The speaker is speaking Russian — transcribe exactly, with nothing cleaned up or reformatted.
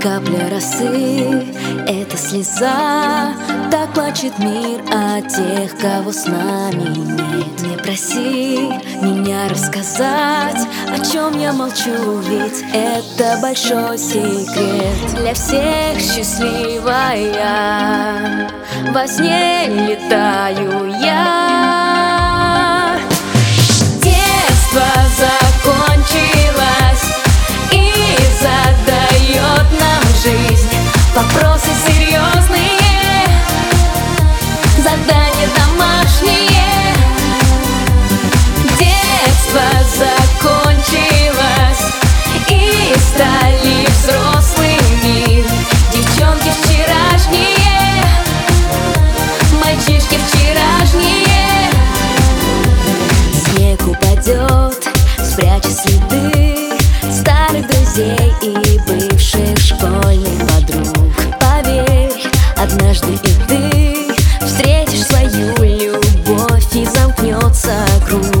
Капля росы — это слеза. Так плачет мир от тех, кого с нами нет. Не проси меня рассказать, о чем я молчу, ведь это большой секрет. Для всех счастливая, во сне летаю я. Детство закончилось и задает нам жизнь вопросы серьезные, задания домашние. Детство закончилось и стали взрослыми. Девчонки вчерашние, мальчишки вчерашние. Снег упадет, спрячет следы старых друзей и бывших школьных подруг. Поверь, однажды и ты встретишь свою любовь, и замкнется круг.